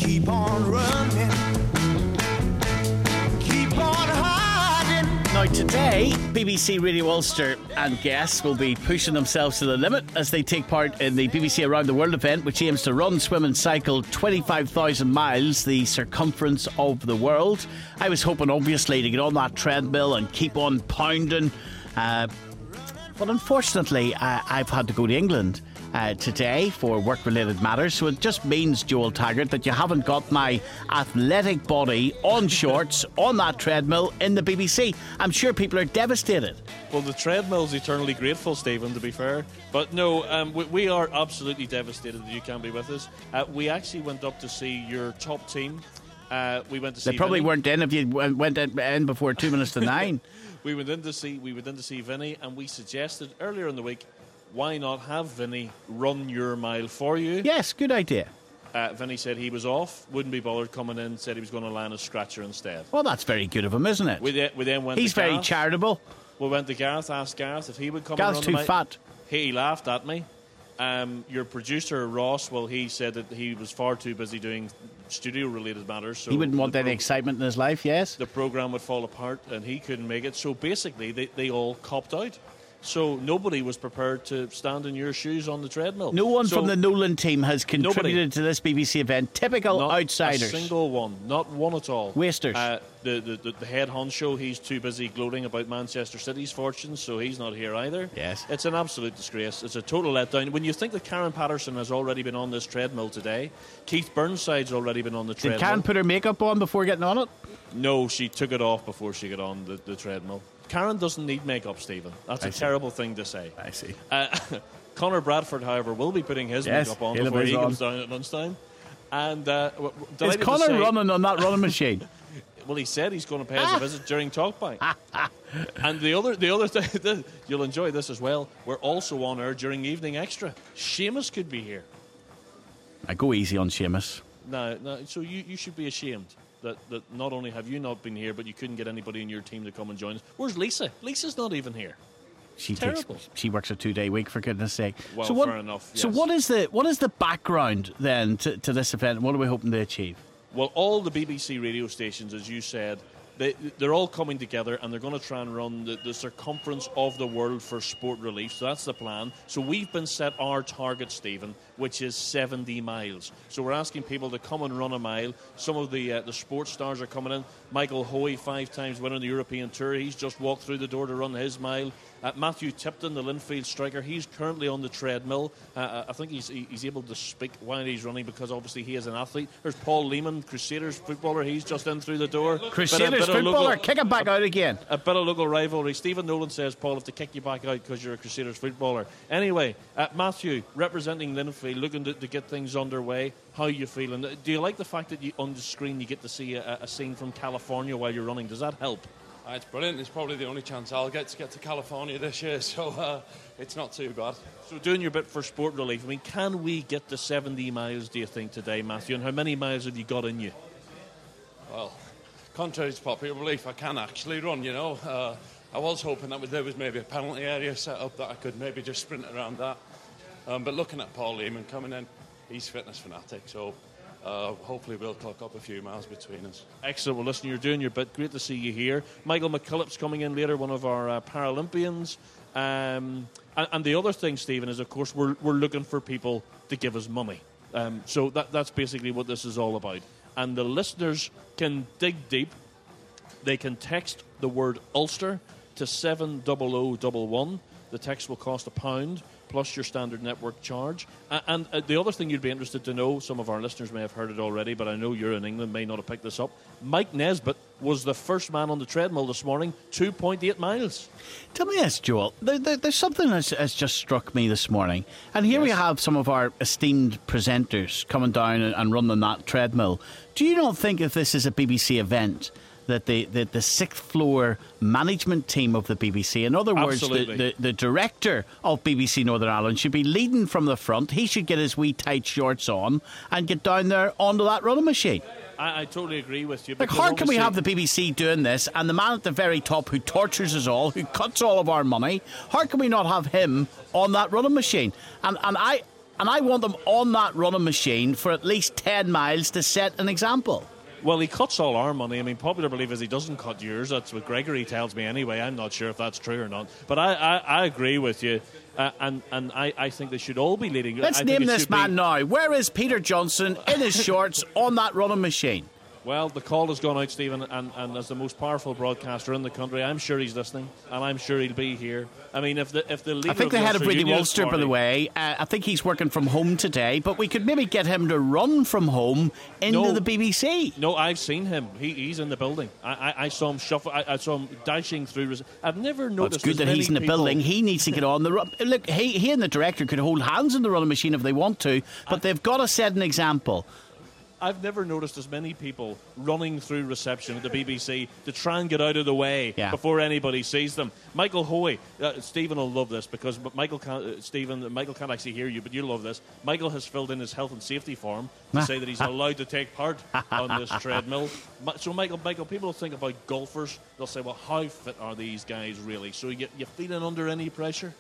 keep on running, keep on hiding. Now today, BBC Radio Ulster and guests will be pushing themselves to the limit as they take part in the BBC Around the World event, which aims to run, swim and cycle 25,000 miles, the circumference of the world. I was hoping obviously to get on that treadmill and keep on pounding, but unfortunately I've had to go to England today for work-related matters, so it just means, Joel Taggart, that you haven't got my athletic body on shorts on that treadmill in the BBC. I'm sure people are devastated. Well, the treadmill's eternally grateful, Stephen, to be fair. But no, we are absolutely devastated that you can't be with us. We actually went up to see your top team. We went to see. They probably Vinny. weren't in if you went in before 2 minutes to 9. We went in to see Vinny, and we suggested earlier in the week, why not have Vinny run your mile for you? Yes, good idea. Vinny said he was off, wouldn't be bothered coming in, said he was going to land a scratcher instead. Well, that's very good of him, isn't it? We then went. He's to very Gareth. charitable. We went to Gareth, asked Gareth if he would come. Gareth's and run too the mile. fat. He laughed at me. Your producer Ross, well, he said that he was far too busy doing studio-related matters. So He wouldn't want any excitement in his life, yes? The programme would fall apart, and he couldn't make it. So basically, they all copped out. So nobody was prepared to stand in your shoes on the treadmill. No one from the Nolan team has contributed to this BBC event. Typical not outsiders. A single one. Not one at all. Wasters. The head honcho, he's too busy gloating about Manchester City's fortunes, so he's not here either. Yes. It's an absolute disgrace. It's a total letdown. When you think that Karen Patterson has already been on this treadmill today, Keith Burnside's already been on the treadmill. Did Karen put her makeup on before getting on it? No, she took it off before she got on the treadmill. Karen doesn't need makeup, Stephen. That's a terrible thing to say. I see. Conor Bradford, however, will be putting his makeup on before he comes down at lunchtime. And is Conor running on that running machine? Well, he said he's going to pay us a visit during Talkback. And the other thing, you'll enjoy this as well, we're also on air during Evening Extra. Seamus could be here. I go easy on Seamus. No, so you should be ashamed that not only have you not been here, but you couldn't get anybody in your team to come and join us. Where's Lisa? Lisa's not even here. She works a 2-day week, for goodness sake. Well, fair enough. Yes. So what is the background then to this event? What are we hoping to achieve? Well, all the BBC radio stations, as you said, they're all coming together, and they're going to try and run the circumference of the world for sport relief. So that's the plan. So we've been set our target, Stephen, which is 70 miles. So we're asking people to come and run a mile. Some of the sports stars are coming in. Michael Hoey, 5 times winner of the European Tour, he's just walked through the door to run his mile. Matthew Tipton, the Linfield striker, he's currently on the treadmill. I think he's able to speak while he's running because obviously he is an athlete. There's Paul Lehman, Crusaders footballer, he's just in through the door. Crusaders footballer, kick him back out again. A bit of local rivalry. Stephen Nolan says, Paul, have to kick you back out because you're a Crusaders footballer. Anyway, Matthew, representing Linfield, looking to get things underway. How are you feeling? Do you like the fact that on the screen you get to see a scene from California while you're running? Does that help? It's brilliant. It's probably the only chance I'll get to California this year, so it's not too bad. So doing your bit for sport relief, I mean, can we get to 70 miles, do you think, today, Matthew? And how many miles have you got in you? Well, contrary to popular belief, I can actually run, you know. I was hoping that there was maybe a penalty area set up that I could maybe just sprint around that. But looking at Paul Lehman coming in, he's fitness fanatic, so hopefully we'll clock up a few miles between us. Excellent. Well, listen, you're doing your bit. Great to see you here. Michael McKillop's coming in later, one of our Paralympians. And the other thing, Stephen, is, of course, we're looking for people to give us money. So that's basically what this is all about. And the listeners can dig deep. They can text the word Ulster to 70011. The text will cost £1 plus your standard network charge. And the other thing you'd be interested to know, some of our listeners may have heard it already, but I know you're in England, may not have picked this up. Mike Nesbitt was the first man on the treadmill this morning, 2.8 miles. Tell me this, Joel. There's something that's just struck me this morning. And here we have some of our esteemed presenters coming down and running that treadmill. Do you not think if this is a BBC event that the sixth floor management team of the BBC, in other words, the director of BBC Northern Ireland, should be leading from the front? He should get his wee tight shorts on and get down there onto that running machine. I totally agree with you. Like, how can we have the BBC doing this and the man at the very top who tortures us all, who cuts all of our money, how can we not have him on that running machine? And and I want them on that running machine for at least 10 miles to set an example. Well, he cuts all our money. I mean, popular belief is he doesn't cut yours. That's what Gregory tells me anyway. I'm not sure if that's true or not. But I agree with you. And I think they should all be leading. Let's name this man now. Where is Peter Johnson in his shorts on that running machine? Well, the call has gone out, Stephen, and as the most powerful broadcaster in the country, I'm sure he's listening, and I'm sure he'll be here. I mean, if the leader I think the head of Radio Ulster, by the way. way, I think he's working from home today, but we could maybe get him to run from home into the BBC. No, I've seen him. He's in the building. I saw him shuffle. I saw him dashing through. I've never noticed. It's good that he's in the building. He needs to get on the run. Look, he and the director could hold hands on the running machine if they want to, but they've got to set an example. I've never noticed as many people running through reception at the BBC to try and get out of the way before anybody sees them. Michael Hoey, Stephen will love this because Michael can't actually hear you, but you'll love this. Michael has filled in his health and safety form to say that he's allowed to take part on this treadmill. So, Michael, people think about golfers. They'll say, well, how fit are these guys really? So you feeling under any pressure?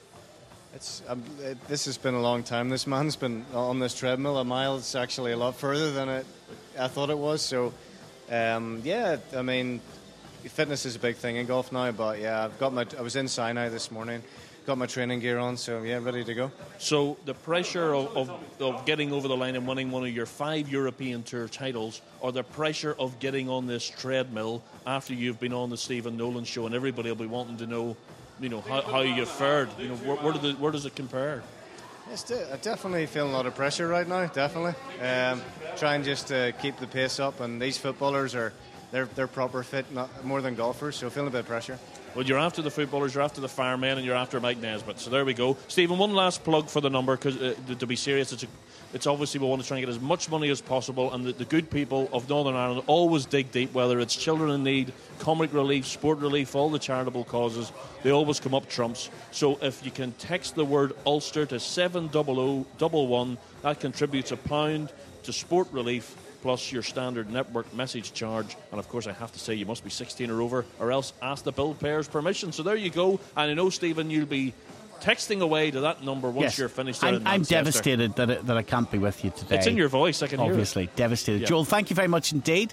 This has been a long time. This man's been on this treadmill a mile. It's actually a lot further than I thought it was. So, I mean, fitness is a big thing in golf now. But yeah, I was in Sinai this morning, got my training gear on. So yeah, ready to go. So the pressure of getting over the line and winning one of your 5 European Tour titles, or the pressure of getting on this treadmill after you've been on the Stephen Nolan show, and everybody will be wanting to know. How you've fared. Where does it compare? I definitely feel a lot of pressure right now. Definitely, trying just to keep the pace up. And these footballers they're proper fit, not more than golfers. So feeling a bit of pressure. Well, you're after the footballers, you're after the firemen, and you're after Mike Nesbitt. So there we go. Stephen, one last plug for the number, because to be serious, it's obviously we want to try and get as much money as possible, and the good people of Northern Ireland always dig deep, whether it's children in need, comic relief, sport relief, all the charitable causes, they always come up trumps. So if you can text the word Ulster to 70011, that contributes £1 to sport relief, plus your standard network message charge. And of course I have to say you must be 16 or over, or else ask the bill payer's permission. So there you go. And I know, Stephen, you'll be texting away to that number once you're finished there. I'm devastated that I can't be with you today. It's in your voice, I can hear it. Obviously, devastated. Yeah. Joel, thank you very much indeed.